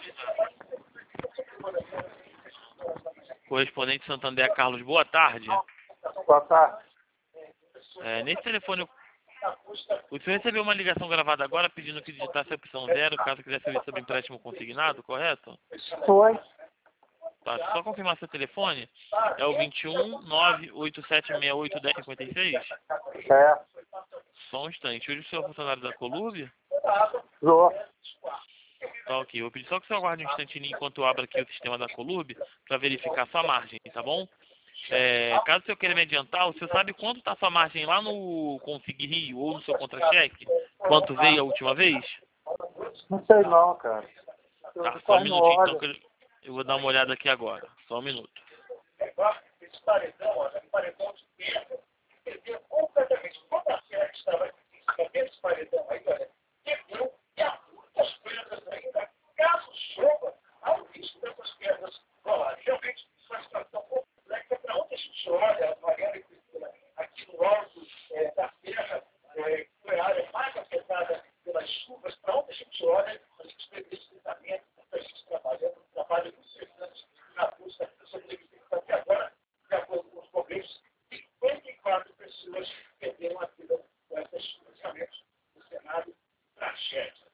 Correspondente Santander Carlos, boa tarde. Boa tarde. Nesse telefone, o senhor recebeu uma ligação gravada agora pedindo que digitasse a opção 0 caso quisesse saber sobre empréstimo consignado, correto? Foi. Tá, só confirmar seu telefone. É o 21 98768 1056? Certo. Só um instante. Hoje o senhor é funcionário da Colúmbia? Sou. Tá, ok. Eu vou pedir só que o senhor aguarde um instantinho enquanto eu abro aqui o sistema da Colúmbia para verificar sua margem, tá bom? Caso o senhor queira me adiantar, o senhor sabe quanto está sua margem lá no Consig Rio ou no seu contra-cheque? Quanto veio a última vez? Não sei não, cara. Tá, só um minutinho então que eu vou dar uma olhada aqui agora. Só um minuto. Esse paredão, olha, paredão de pedra, perdeu completamente toda a terra que estava nesse paredão aí, olha, perdeu e há muitas pedras ainda. Caso chova, há o risco dessas pedras rolarem. Realmente, isso é uma situação complexa para onde a gente olha, Mariana e Cristina, aqui no alto da serra, que foi a área mais afetada pelas chuvas, para onde a gente olha, a gente vê deslizamento, muita gente trabalhando, um trabalho incessante na busca da sobrevivência. Até agora, de acordo com os bombeiros, 54 pessoas perderam a vida com essas chuvas. Realmente, o cenário tragédia.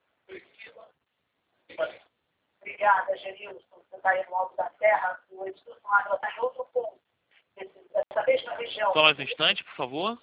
Obrigada, Gerilson. Você está aí no alto da serra, o edifício ela está em outro ponto, dessa mesma região. Só mais um instante, por favor.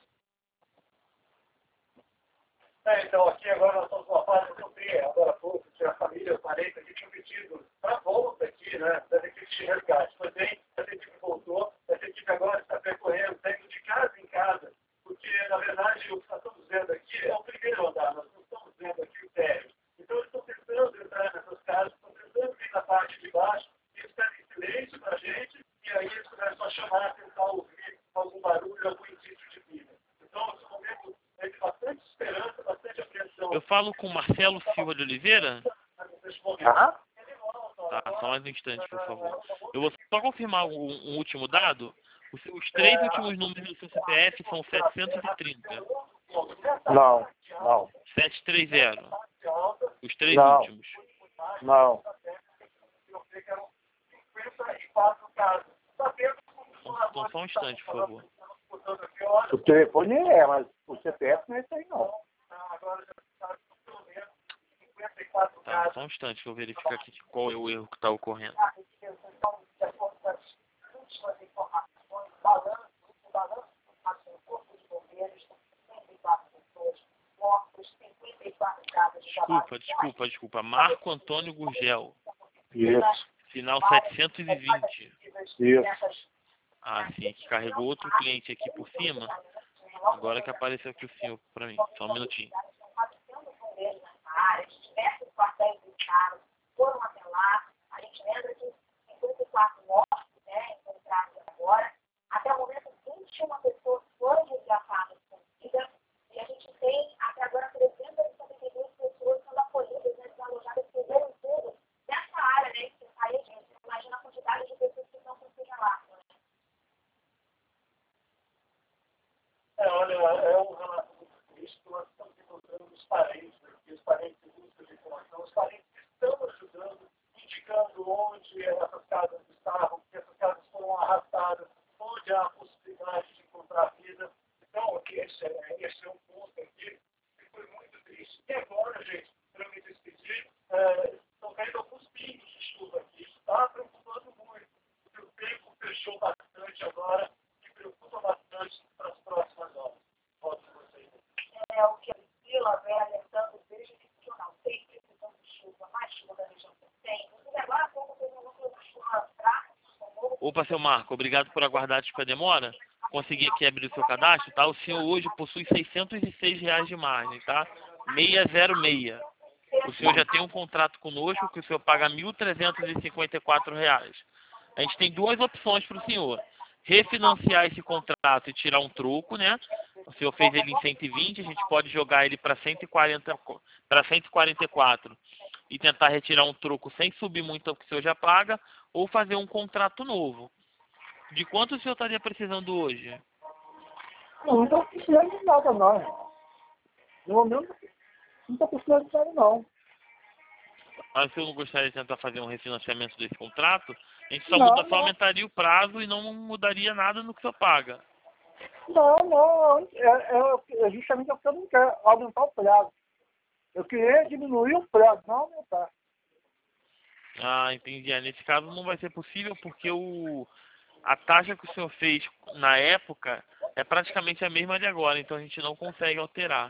Então, aqui agora nós estamos numa fase que eu vi, agora há pouco, que a família, os parentes aqui tinham pedido para volta aqui, né, da equipe de resgate. Foi bem, essa equipe voltou, essa equipe agora está percorrendo, indo de casa em casa, porque, na verdade, o que nós estamos vendo aqui é o primeiro andar, nós não estamos vendo aqui o térreo. Então, eles estão tentando entrar nessas casas, estão tentando vir na parte de baixo, eles pedem silêncio para a gente, e aí eles começam a chamar, tentar ouvir algum barulho, algum indício de vida. Então, nesse momento, é de bastante esperança, bastante apreensão. Eu falo com Marcelo Silva de Oliveira? Ah? Tá, só mais um instante, por favor. Eu vou só confirmar um último dado. Os três últimos números do seu CPF são 730. Não, não. 730. Os três Não. últimos. Não. Então só um instante, por favor. O telefone mas o CPF não é esse aí, não. Tá, só um instante que eu verificar aqui qual é o erro que está ocorrendo. Desculpa. Marco Antônio Gurgel. Isso. Final 720. Isso. Ah, sim, que carregou outro cliente aqui por cima. Agora que apareceu aqui o senhor para mim. Só um minutinho. Diversos quartéis militares foram até lá. A gente lembra que 54 mortos, né, encontrados agora. Até o momento, 21 pessoas foram resgatadas com vida. E a gente tem, até agora, 372 pessoas sendo acolhidas, né, desalojadas, perderam tudo nessa área, né, que aí a gente imagina a quantidade de pessoas que estão congeladas, né? Olha, é um relato triste que nós estamos encontrando os parentes, porque os parentes em busca de informação, os parentes estão ajudando, indicando onde essas casas estavam, porque essas casas foram arrastadas, onde há a possibilidade de encontrar vida. Então, esse é um ponto aqui que foi muito triste. E agora, gente, para me despedir, estão caindo alguns pingos de chuva aqui. Isso está preocupando muito, porque o tempo fechou bastante agora, que preocupa bastante para as próximas horas. Volto com vocês. É o que a Vila vem alertando desde que não tem precisão de chuva, mais chuva da região que tem. Inclusive agora, como teve uma chuva fraca, Opa, seu Marco, obrigado por aguardar a demora. Consegui aqui abrir o seu cadastro, tá? O senhor hoje possui R$ 606 de margem, tá? 606. O senhor já tem um contrato conosco que o senhor paga R$ 1.354. A gente tem duas opções para o senhor. Refinanciar esse contrato e tirar um troco, né? O senhor fez ele em 120, a gente pode jogar ele para 144 e tentar retirar um troco sem subir muito ao que o senhor já paga, ou fazer um contrato novo. De quanto o senhor estaria precisando hoje? Não estou precisando de nada, não. No momento, não estou precisando de nada, não. Mas se eu não gostaria de tentar fazer um refinanciamento desse contrato, a gente só, Não, só não. aumentaria o prazo e não mudaria nada no que o senhor paga. Não. É justamente o que eu não quero, aumentar o prazo. Eu queria diminuir o prazo, não aumentar. Ah, entendi. Nesse caso não vai ser possível porque a taxa que o senhor fez na época é praticamente a mesma de agora, então a gente não consegue alterar.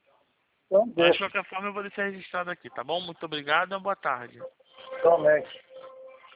Então, Mas de deixa. qualquer forma eu vou deixar registrado aqui, tá bom? Muito obrigado e uma boa tarde. Realmente.